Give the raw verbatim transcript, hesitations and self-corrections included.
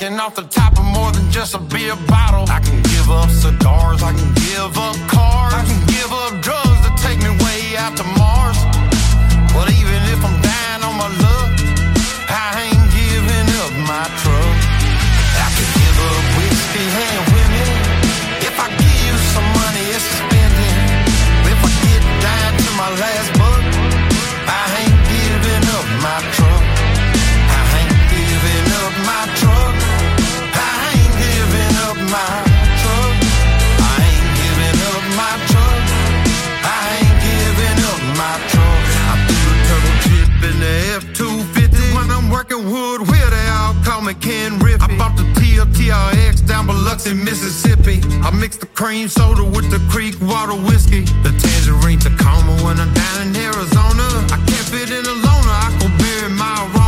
drinking off the top of more than just a beer bottle. I can give up cigars, I can give up cars, I can give up drugs to take me way out to Mars. But even if I'm dying on my luck, I ain't giving up my truck. I can give up whiskey and women. If I give you some money, it's spending. If I get down to my last buck, I ain't giving up my truck. I ain't giving up my truck. I ain't giving up my truck. I ain't giving up my truck. I ain't giving up my truck. I do the turtle chip in the F two fifty. When I'm working wood, where they all call me Ken Riffy. I bought the T L T R X down Biloxi, Mississippi. I mix the cream soda with the creek water whiskey. The tangerine Tacoma when I'm down in Arizona. I can't fit in a loner, I go bury my